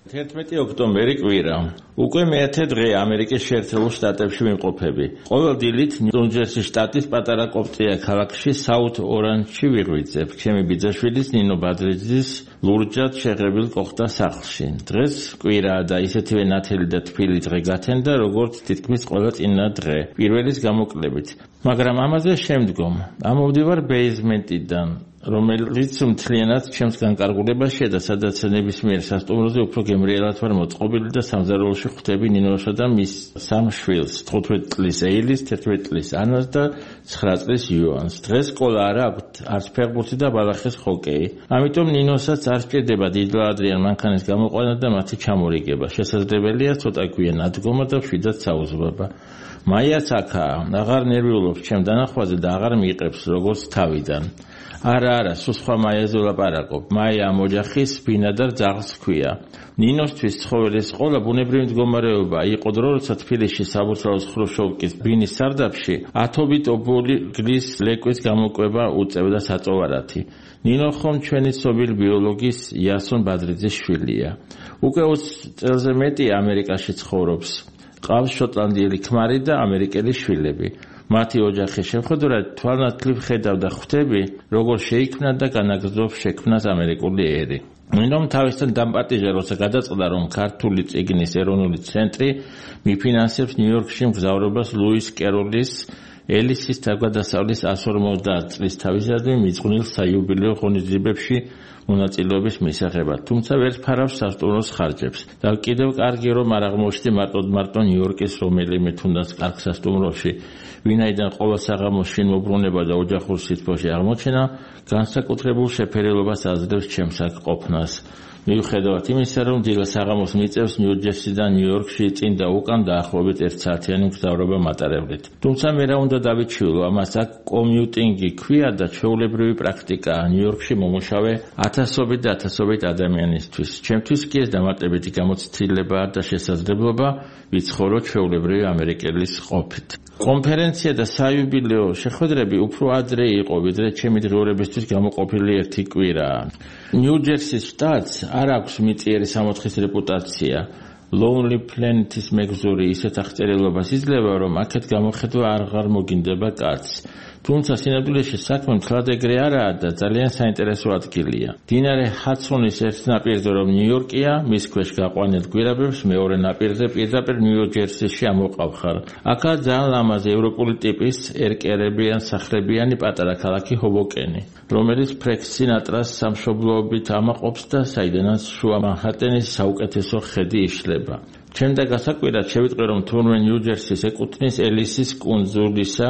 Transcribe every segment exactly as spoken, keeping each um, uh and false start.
თერთმეტი ოქტომბერი კვირა. უკვე მეათე დღე ამერიკის შეერთებულ შტატებში ვიმყოფები. ყოველ დილით ნიუ-ჯერსის შტატის პატარა კოპტია ქალაქში საუთ ორანჯში ვიღვიძებ. ჩემი ბიძაშვილის ნინო ბადრიძის ლურჯად შეღებილ კოხდა სახლში. დღეს კვირაა და ისეთივე ნათელი და თბილი დღე გათენდა, როგორც თითქმის ყველა წინა დღე, პირველის გამოკლებით. მაგრამ ამაზე შემდგომ ამოვდივარ ბეიზმენტიდან, რომელიც მთლიანად ჩემს განკარგულებაშია და სადაც ნებისმიერ სასტუმროზე უფრო გემრიელად ვარ მოწყობილი და სამზარეულოში ხვდები ნინოსა და მის სამ შვილს, თხუთმეტი წლის ეილის, თერთმეტი წლის ანას და ცხრა წლის იოანს. დღეს სკოლა არა აქვთ, არც ფეხბურთი და ბალახის ჰოკეი. ამიტომ ნინოსაც არ სჭირდება დიდლაადრიან მანქანის გამოყვანა და მათი ჩამორიგება. შესაძლებელია ცოტა გვიან ადგომა და მშვიდად საუზმება. მაიაც აქაა, აღარ ნერვიულობს ჩემ დანახვაზე და აღარ მიიღებს როგორც თავიდან. არა, არა, სულ სხვა მაიაზე ვლაპარაკობ. მაია ამ ოჯახის ბინადარ ძაღლს ჰქვია. ნინოსთვის ცხოველის ყოლა ბუნებრივი მდგომარეობა იყო დრო, როცა თბილისში საბურთალოს ხრუშოვკის ბინის სარდაფში ათობით ობოლი გლის ლეკვის გამოკვება უწევდა საწოვარათი. ნინო ხომ ჩვენი ცნობილი ბიოლოგის იასონ ბადრიძის შვილია. უკვე ოცი წელზე მეტი ამერიკაში ცხოვრობს. ყავს შოტლანდიელი ქმარი და ამერიკელი შვილები. მათი ოჯახის შეხვედრად თვალნათლივ ხედავ და ხვდები, როგორ შეიქმნა და განაგრძობს შექმნას ამერიკული ერი. ნინომ თავისთან დამპატიჟა, როცა გადაწყდა, რომ ქართული წიგნის ეროვნული ცენტრი მიფინანსებს ნიუ-იორკში მგზავრობას ლუის კეროლის ელისის თავგადასავლის εκατს ორმოცდაათ წლის თავისადმი მიძღვნილ საიუბილეო ღონისძიებებში მონაწილეობის მისაღებად, თუმცა ვერ ფარავს სასტუმროს ხარჯებს. და კიდევ კარგი რომ არ აღმოჩნდი მარტოდ მარტო ნიუ-იორკის რომელიმე თუნდაც კარგ სასტუმროში, ვინაიდან ყოველ საღამოს შინმობრუნება და ოჯახურ სითბოში აღმოჩენა განსაკუთრებულ შეფერილობას აძლევს ჩემს აქ ყოფნას. მიუხედავად იმისა, რომ დილა საღამოს მიწევს ნიუ-ჯერსიდან ნიუ-იორკში წინ და უკან დაახლოებით ერთ საათიანი მგზავრობა მატარებლით. თუმცა მე რა უნდა დავიჩივლო, ამას აქ კომიუტინგი ქვია და ჩვეულებრივი პრაქტიკაა ნიუ-იორკში მომუშავე ათასობით და ათასობით ადამიანისთვის. ჩემთვის კი ეს დამატებითი გამოცდილება და შესაძლებლობა ვიცხოვრო ჩვეულებრივი ამერიკელის ყოფით. კონფერენცია და საიუბილეო შეხვედრები უფრო ადრე იყო, ვიდრე ჩემი დღეურებისთვის გამოყოფილი ერთი კვირაა. ნიუ-ჯერსის შტატს არ აქვს მიწიერი სამოთხის რეპუტაცია. Lonely Planet-ის მეგზური ისეთ აღწერილობას იძლევა, რომ აქეთ გამოხედვა აღარ მოგინდება კაცს. თუმცა სინამდვილეში საქმე მთლად ეგრე არაა და ძალიან საინტერესო ადგილია. მდინარე ჰადსონის ერთ ნაპირზე რომ ნიუ-იორკია, მის ქვეშ გაყვანილ გვირაბებს მეორე ნაპირზე პირდაპირ ნიუ-ჯერსიში ამოყავხარ. აქაა ძალიან ლამაზი ევროპული ტიპის ერკერებიან სახლებიანი პატარა ქალაქი ჰობოკენი, რომელიც ფრენკ სინატრას სამშობლოობით ამაყობს და საიდანაც შუა მანჰატენის საუკეთესო ხედი იშლება. ჩემდა გასაკვირად შევიტყვი, რომ თურმე ნიუ-ჯერსის ეკუთვნის ელისის კუნძულისა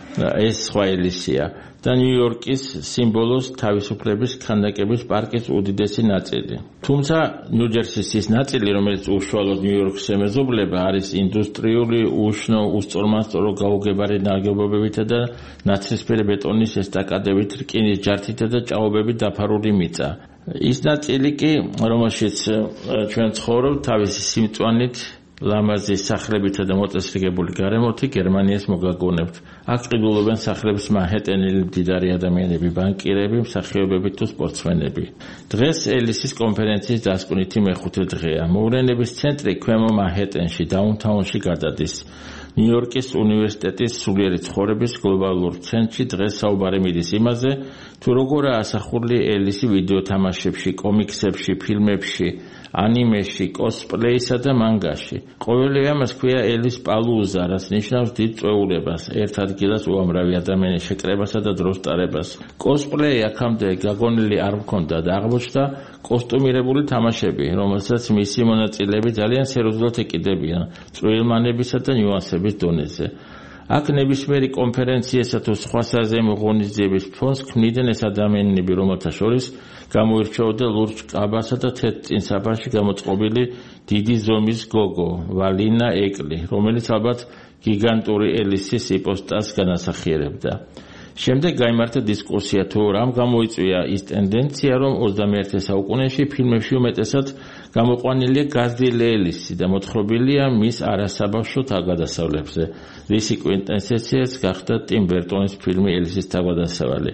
ეს სხვა ელისია და ნიუ-იორკის სიმბოლოს თავისუფლების ქანდაკების პარკის უდიდესი ნაწილი. თუმცა ნიუ-ჯერსის ის ნაწილი, რომელიც უშუალოდ ნიუ-იორკს ემეზობლება, არის ინდუსტრიული, უშნო, უსწორმასწორო გაუგებარი ნაგებობებითა და ნაცრისფერი ბეტონის ესტაკადებით, რკინის ჯართითა და ჭაობებით დაფარული მიწა. ის ნაწილი კი, რომელშიც ჩვენ ცხოვრობთ, თავისი სიმწვანით, ლამაზი სახლებითა და მოწესრიგებული გარემოთი გერმანიას მოგაგონებთ. აქ ყიდულობენ სახლებს მანჰეტენელი მდიდარი ადამიანები, ბანკირები, მსახიობები თუ სპორტსმენები. დღეს ელისის კონფერენციის დასკვნითი მეხუთე დღეა. მოვლენების ცენტრი ქვემო მანჰეტენში, დაუნთაუნში გადადის. ნიუ-იორკის უნივერსიტეტის სულიერი ცხოვრების გლობალურ ცენტრში დღეს საუბარი მიდის იმაზე, თუ როგორაა ასახული ელისი ვიდეო თამაშებში, კომიქსებში, ფილმებში, ანიმეში, კოსპლეისა და მანგაში. ყოველი ამას ქვია ელის პალუზა, რაც ნიშნავს დიდ წვეულებას, ერთ ადგილას უამრავი ადამიანის შეკრებასა და დროს ტარებას. კოსპლეი აქამდე გაგონილი არ მქონდა და აღმოჩნდა კოსტუმირებული თამაშები, რომელსაც მისი მონაწილეები ძალიან სერიოზულად ეკიდებიან წვრილმანებისა და ნიუანსების დონეზე. აქ ნებისმიერი კონფერენციისა თუ სხვა საზეიმო ღონისძიების ფონს ქმნიდნენ ეს ადამიანები, რომელთა შორის გამოირჩეოდა ლურჯ კაბასა და თეთრ წინსაფარში გამოწყობილი დიდი ზომის გოგო, ვალინა ეკლი, რომელიც ალბათ გიგანტური ელისის იპოსტას განასახიერებდა. შემდეგ გაიმართა დისკუსია, თუ რამ გამოიწვია ის ტენდენცია, რომ ოცდამეერთე საუკუნეში ფილმებში უმეტესად გამოყვანილია გაზრდილი ელისი და მოთხრობილია მის არასაბავშვო თავგადასავლებზე. რისი კვინტესენციაც გახდა ტიმ ბერტონის ფილმი ელისის თავგადასავალი.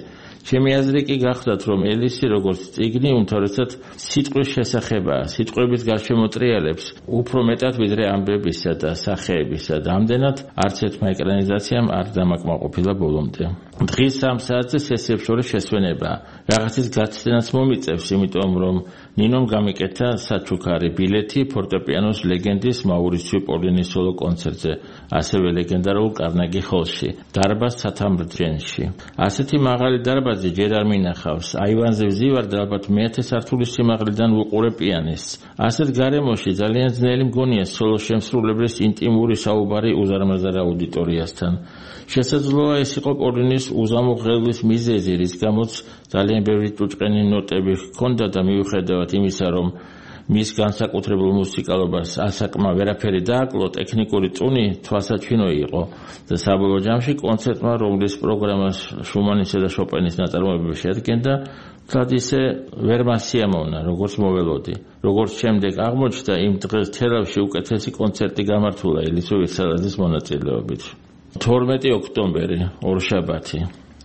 ჩემი აზრი კი გახლდათ, რომ ელისი როგორც წიგნი უმთავრესად სიტყვის შესახებაა, სიტყვების გარშემოტრიალებს უფრო მეტად ვიდრე ამბებისა და სახეებისა და ამდენად არც ერთმა ეკრანიზაციამ არ დამაკმაყოფილა ბოლომდე. დღის სამ საათზე სესიებს შორის შესვენებაა. რაღაცის გაცდენაც მომიწევს, იმიტომ რომ ნინომ გამიკეთა საჩუქარი ბილეთი ფორტეპიანოს ლეგენდის მაურიციო პოლინის სოლო კონცერტზე, ასევე ლეგენდარულ კარნეგი ჰოლში, დარბაზ ცათამბჯენში. ასეთი მაღალი დარბაზი ჯერ არ მინახავს. აივანზე ვზივარ და ალბათ მეათე სართულის სიმაღლიდან ვუყურე პიანისტს. ასეთ გარემოში ძალიან ძნელი მგონია სოლო შემსრულებლის ინტიმური საუბარი უზარმაზარ აუდიტორიასთან. შესაძლოა ეს იყო პოლინის უზამო ღელვის მიზეზი, რის გამოც ძალიან ბევრი ჭუჭყენი ნოტები ჰქონდა და მიუხედავად იმისა, რომ მის განსაკუთრებულ მუსიკალობას ასაკმა ვერაფერი დააკლო, ტექნიკური წუნი თვალსაჩინო იყო და საბოლოო ჯამში კონცერტმა, რომლის პროგრამას შუმანისა და შოპენის ნაწარმოებები შეადგენდა, თლად ისე ვერ მასიამოვნა, როგორც მოველოდი. როგორც შემდეგ აღმოჩნდა, იმ დღეს თელავში უკეთესი კონცერტი გამართულა ელისო ვირსალაძის მონაწილეობით. თორმეტი ოქტომბერი, ორშაბათი.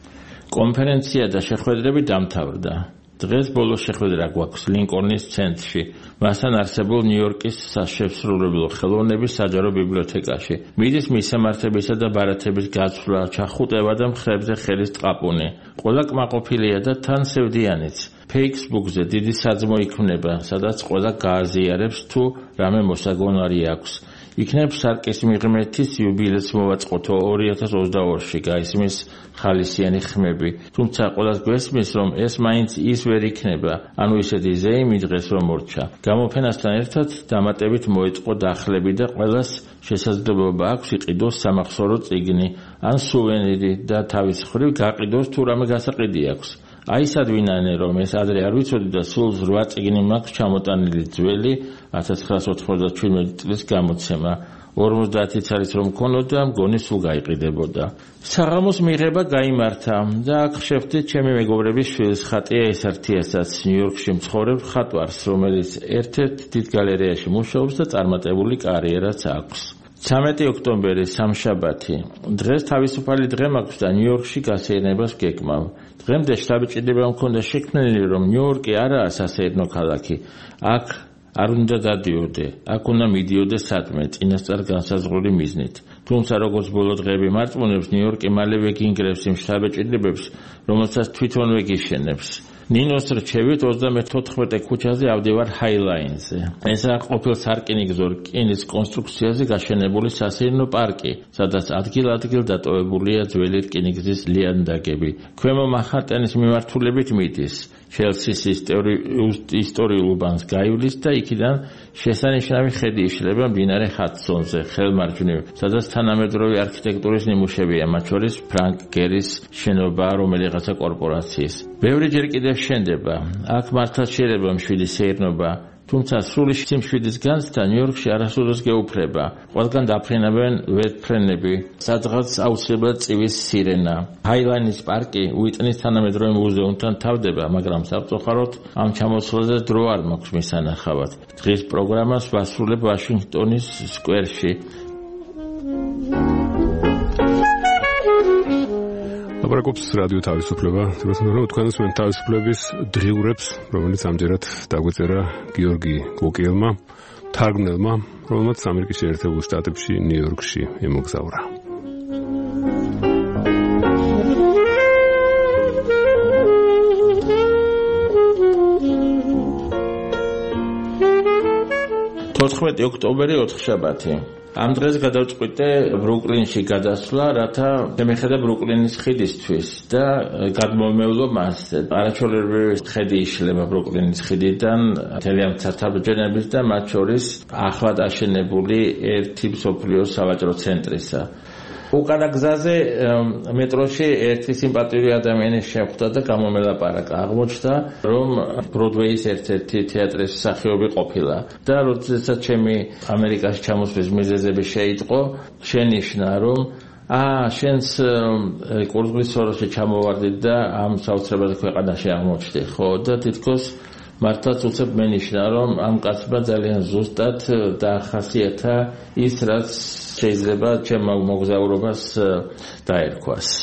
კონფერენცია და შეხვედრები დამთავრდა. დღეს ბოლო შეხვედრა გვაქვს ლინკოლნის ცენტრში, მასთან არსებულ ნიუ-იორკის საშემსრულებლო ხელოვნების საჯარო ბიბლიოთეკაში. მიდის მისამართებისა და ბარათების გაცვლა, ჩახუტება და მხრებზე ხელის ტყაპუნი. ყველა კმაყოფილია და თან სევდიანიც. Facebook-ზე დიდი საძმო იქმნება, სადაც ყველა გააზიარებს თუ რამე მოსაგონარი აქვს. იქნებ სარკის მიღმერთის იუბილეს მოვაწყოთო ორი ათას ოცდაორში გაისმის ხალისიანი ხმები. თუმცა ყველას გვესმის, რომ ეს მაინც ის ვერ იქნება, ანუ ისეთი ზეიმი დღეს რომ მორჩა. გამოფენასთან ერთად დამატებით მოეწყო დახლები და ყველას შესაძლებლობა აქვს იყიდოს სამახსოვრო წიგნი ან სუვენირი და თავის მხრივ გაყიდოს თუ რამე გასაყიდი აქვს. აი სად ვინანე რომ ეს ადრე არ ვიცოდი და სულ რვა წიგნი მაქვს ჩამოტანილი ძველი ათას ცხრაასა ოცდაშვიდმეტი წლის გამოცემა. ორმოცდაათი წელს რომ მქონოდა, მგონი სულ გაიყიდებოდა. საღამოს მიღება გაიმართა და აქ შევხვდით ჩემი მეგობრების შვილს, ხატია ესართიასაც, ნიუ-იორკში მცხოვრებ ხატვარს, რომელიც ერთ-ერთ დიდ გალერეაში მუშაობს და წარმატებული კარიერაც აქვს. ცამეტი ოქტომბერი, სამშაბათი. დღეს თავისუფალი დღე მაქვს და ნიუ-იორკში გასეირნებას გეკმავ. დღემდე შთაბეჭდილება მქონდა შექმნილი, რომ ნიუ-იორკი არაა სასეირნო ქალაქი. აქ არ უნდა დადიოდე, აქ უნდა მიდიოდე სადმე, წინასწარ განსაზღვრული მიზნით. თუმცა როგორც ბოლო დღეები მარტყმუნებს, ნიუ-იორკი მალევე გინგრევს იმ შთაბეჭდილებებს, რომელსაც თვითონვე გიშენებს. ნინოს რჩევით ოცდამეთოთხმეტე ქუჩაზე ავდივარ ჰაილაინზე. ესაა ყოფილ სარკინიგზო რკინის კონსტრუქციაზე გაშენებული სასეირნო პარკი, სადაც ადგილ-ადგილ დატოვებულია ძველი რკინიგზის ლიანდაგები. ქვემო მანჰატენის მიმართულებით მიდის. ჩელსის ისტორიულ უბანს გაივლის და იქიდან შესანიშნავი ხედი იშლება მდინარე ჰადსონზე, ხელმარჯვნივ, სადაც თანამედროვე არქიტექტურის ნიმუშებია, მათ შორის ფრანკ გერის შენობა რომელიღაცა კორპორაციის. ბევრი ჯერ კიდევ შენდება. აქ მართლაც შეიძლება მშვიდი სეირნობა, თუმცა სრული სიმშვიდის განცდა ნიუ-იორკში არასოდეს გეუფლება. ყველგან დაფრინავენ ვერტფრენები, სადღაც აუცილებლად წივის სირენა. ჰაილაინის პარკი უიტნის თანამედროვე მუზეუმთან თავდება, მაგრამ სამწუხაროდ ამ ჩამოსვლაზე დრო არ მაქვს მისანახავად. დღის პროგრამას ვასრულებ ვაშინგტონის სკვერში. აპარაკობს რადიო თავისუფლება. თვითონ თქვენს მენ თავისუფლების დღიურებს, რომელიც ამჯერად დაგვეწერა გიორგი გოკიელმა, თარგმნელმა, რომელმაც ამერიკის შეერთებულ შტატებში, ნიუ-იორკში იმოგზაურა. თოთხმეტი ოქტომბერი, ოთხშაბათი. ამ დღეს გადავწყვიტე ბრუკლინში გადასვლა, რათა შემეხედა ბრუკლინის ხიდისთვის და გადმომევლო მას. არაჩვეულებრივი ხედი იშლება ბრუკლინის ხიდიდან მთელი ამ ცათამბჯენების და მათ შორის ახლად აშენებული ერთი მსოფლიოს სავაჭრო ცენტრისა. უკანა გზაზე მეტროში ერთი სიმპათიური ადამიანი შეხვდა და გამომელაპარაკა. აღმოჩნდა, რომ ბროდვეის ერთ-ერთი თეატრის მსახიობი ყოფილა და როდესაც ჩემი ამერიკაში ჩამოსვლის მიზეზები შეიტყო, შენიშნა, რომ აა შენს კურდღლის სოროში ჩამოვარდით და ამ საოცრებად ქვეყანაში აღმოჩნდი, ხო? და თითქოს მართლაც უცებ მენიშნა, რომ ამ კაცმა ძალიან ზუსტად დაახასიათა ის, რაც შეიძლება ჩემ მოგზაურობას დაერქვას.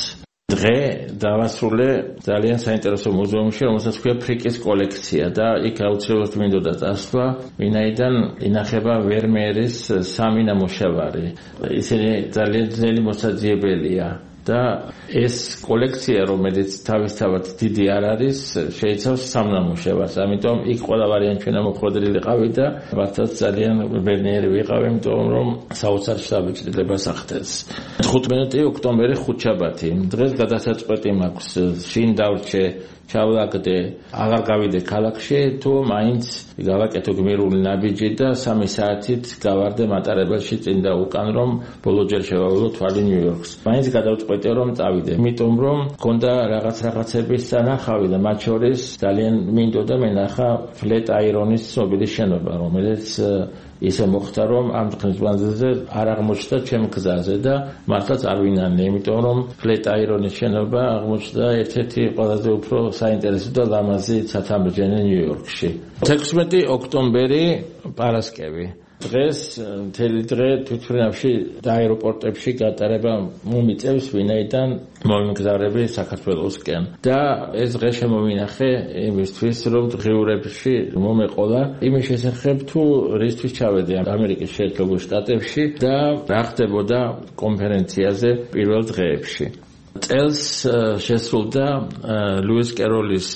დღე დავასრულე ძალიან საინტერესო მუზეუმში, რომელსაც ქვია ფრიკის კოლექცია და იქ აუცილებლად მინდოდა წასვლა, ვინაიდან ინახება ვერმეერის სამი ნამუშევარი. ისინი ძალიან ძნელი მოსაძიებელია. და ეს კოლექცია, რომელიც თავისთავად დიდი არ არის, შეიცავს სამ ნამუშევარს. ამიტომ იქ ყველა ვარიანტი მოხვედრილიყავი და მართლაც ძალიან ბედნიერი ვიყავი, იმიტომ რომ საოცარ შთაბეჭდილებას ახდენს. თხუთმეტი ოქტომბერი ხუთშაბათი. დღეს გადასაწყვეტი მაქვს. შინ დავრჩე, ჩავლაგდე, აღარ გავიდე ქალაქში, თუ მაინც გავაკეთო გმირული ნაბიჯი და სამი საათით გავარდე მატარებელში წინ და უკან, რომ ბოლოჯერ შევავლო თვალი ნიუ-იორკს. მაინც გადავწყვეტე რომ წავიდე, იმიტომ რომ მქონდა რაღაც რაღაცების სანახავი და მათ შორის ძალიან მინდოდა მენახა ფლეტ აირონის ცნობილი შენობა, რომელიც ისე მოხდა, რომ ამ დღის მანძილზე არ აღმოჩნდა ჩემ გზაზე და მართლაც არ ვინანე, იმიტომ რომ ფლეტ აირონის შენობა აღმოჩნდა ერთ-ერთი ყველაზე უფრო საინტერესო და ლამაზი ცათამბჯენი ნიუ-იორკში. თექვსმეტი ოქტომბერი პარასკევი. დღეს მთელი დღე თვითმფრინავში და აეროპორტებში გატარება მომიწევს, ვინაიდან მომიგზავრები საქართველოსკენ. და ეს დღე შემოვინახე იმისთვის, რომ დღიურებში მომეყოლა იმის შესახებ, თუ რისთვის ჩავედი ამერიკის შეერთებულ შტატებში და რა ხდებოდა კონფერენციაზე პირველ დღეებში. წელს შესრულდა ლუის კეროლის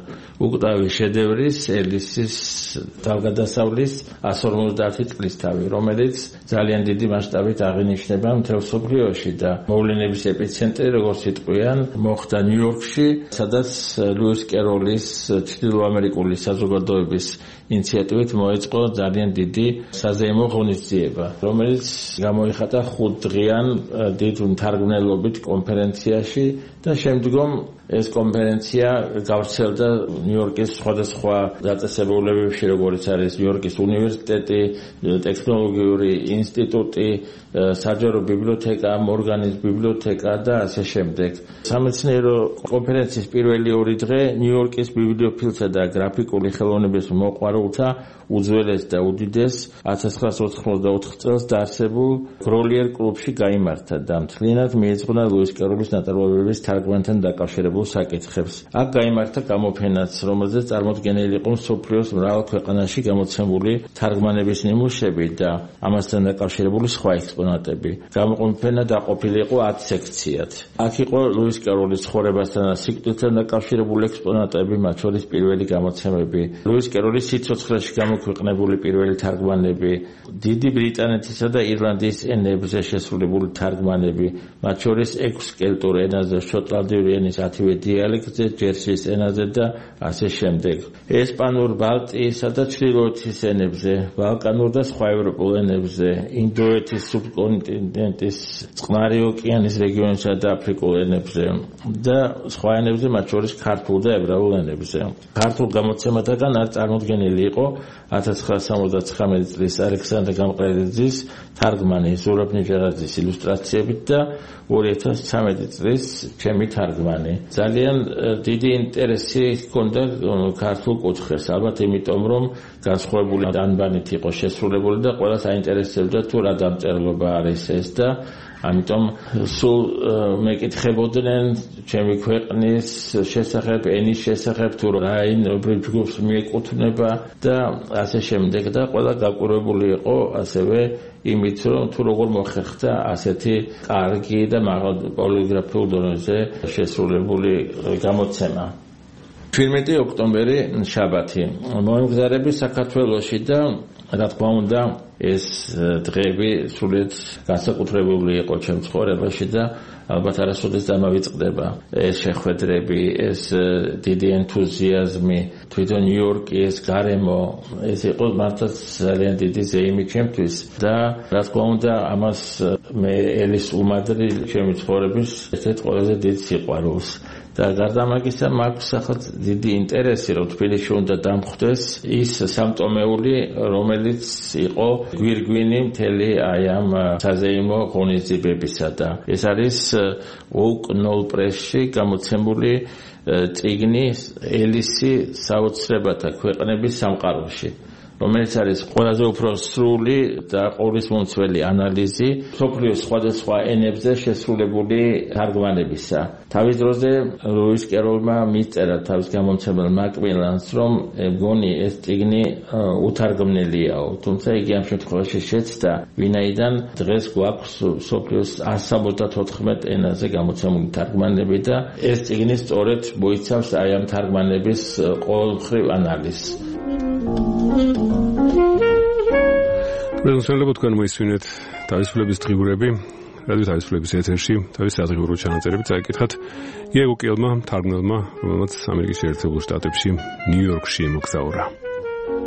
უკტავი შედევრის ელისის თავგადასავლის εκατს ორმოცდაათი წლისთავი, რომელიც ძალიან დიდი მასშტაბით აღინიშნება მთელ მსოფლიოში და მოვლენების ეპიცენტრი, როგორც იტყვიან, მოხდა ნიუ-იორკში, სადაც ლუის კეროლის ჩრდილოამერიკული საზოგადოების ინიციატივით მოეწყო ძალიან დიდი საზეიმო ღონისძიება, რომელიც გამოიხატა ხუთდღიან დიდ მთარგმნელობით კონფერენციაში და შემდგომ ეს კონფერენცია გავრცელდა ნიუ-იორკის სხვადასხვა დაწესებულებებში, როგორც არის ნიუ-იორკის უნივერსიტეტი, ტექნოლოგიური ინსტიტუტი, საჯარო ბიბლიოთეკა, მორგანის ბიბლიოთეკა და ასე შემდეგ. სამეცნიერო კონფერენციის პირველი ორი დღე ნიუ-იორკის ბიბლიოფილსა და გრაფიკული ხელოვნების მოყვარულთა უძველეს და უდიდეს 천구 ოთხმოცდაოთხ წელს დაარსებულ გროლიერ კლუბში გაიმართა და მთლიანად მიეძღვნა ლუის კეროლის ნაწარმოებების თარგმანთან დაკავშირებულ საკითხებს. აქ გაიმართა გამოფენაც, რომელზეც წარმოდგენილი იყო მსოფლიოს მრავალ ქვეყანაში გამოცემული თარგმანების ნიმუშები და ამასთან დაკავშირებული სხვა ექსპონატები. გამოფენა დაყოფილი იყო ათ სექციად. აქ იყო ლუის კეროლის ცხოვრებასთან და სიკვდილთან დაკავშირებული ექსპონატები, მათ შორის პირველი გამოცემები, ლუის კეროლის სიცოცხლეში გამოქვეყნებული პირველი თარგმანები, დიდი ბრიტანეთისა და ირლანდიის ენებზე შესრულებული თარგმანები, მათ შორის ექვს კელტურ ენაზე, შოტლანდიური ენის ათივე დიალექტზე, ჯერსის ენაზე და ასე შემდეგ. ესპანურ, ბალტიისა და ჩრდილოეთის ენებზე, ბალკანურ და სხვა ევროპულ ენებზე, ინდოეთის სუბკონტინენტის, წყნარი ოკეანის რეგიონისა და აფრიკულ ენებზე და სხვა ენებზე, მათ შორის ქართულ და ებრაულ ენებზე. ქართულ გამოცემათაგან არ წარმოდგენილი იყო 천구 სამოცდაცხრამეტი წლის ალექსანდრე გამყრელიძის თარგმანი ზურაბ ნიჟარაძის ილუსტრაციებით და ორი ათას ცხრამეტი წლის ჩემი თარგმანი. ძალიან დიდი ინტერესი ჰქონდა ქართულ კუთხეს, ალბათ იმიტომ რომ განსხვავებული ანბანით იყო შესრულებული და ყველას აინტერესებდა თუ რა დამწერლობა არის ეს და ამიტომ სულ მეკითხებოდნენ ჩემი ქვეყნის შესახებ, ენის შესახებ, თუ რა ენობრივ ჯგუფს მიეკუთვნება და ასე შემდეგ და ყველა გაკვირვებული იყო ასევე იმით, რომ თუ როგორ მოხერხდა ასეთი კარგი და მაღალ პოლიგრაფიულ დონეზე შესრულებული გამოცემა. შვიდმეტი ოქტომბერი შაბათი. მომგზავრები საქართველოში და რა თქმა უნდა ეს დღეები სრულიად განსაკუთრებული იყო ჩემ ცხოვრებაში და ალბათ არასოდეს დამავიწყდება ეს შეხვედრები, ეს დიდი ენთუზიაზმი, თვითონ ნიუ-იორკი, ეს გარემო, ეს იყო მართლაც ძალიან დიდი ზეიმი ჩემთვის და რა თქმა უნდა ამას მე ელის უმადრი ჩემი ცხოვრების ერთ-ერთ ყველაზე დიდ სიყვარულს. და გარდა ამისა მაქვს ახლა დიდი ინტერესი, რომ თბილისში უნდა დამხვდეს ის სამტომეული, რომელიც იყო გვირგვინი მთელი აი ამ საზეიმო ღონისძიებებისა და ეს არის ოუკ ნოლ პრესში გამოცემული წიგნი ელისი საოცრებათა ქვეყნების სამყაროში. რომელიც არის ყველაზე უფრო სრული და ყოვლისმომცველი ანალიზი მსოფლიოს სხვადასხვა ენებზე შესრულებული თარგმანებისა. თავის დროზე ლუის კეროლმა მისწერა თავის გამომცემელ მაკმილანს, რომ მგონი ეს წიგნი უთარგმნელიაო, თუმცა იგი ამ შემთხვევაში შეცდა, ვინაიდან დღეს გვაქვს მსოფლიოს one seventy-four ენაზე გამოცემული თარგმანები და ეს წიგნი სწორედ მოიცავს აი ამ თარგმანების ყოველმხრივ ანალიზს. პრეზიდენტებო თქვენ მოისმინეთ თავისუფლების დღიურები, რადიო თავისუფლების ეთერში, თავის სადღიურო ჩანაწერები წაიკითხათ იეგო კილმა, თარგმნელმა, რომელმაც ამერიკის შეერთებულ შტატებში, ნიუ-იორკში იმოგზაურა.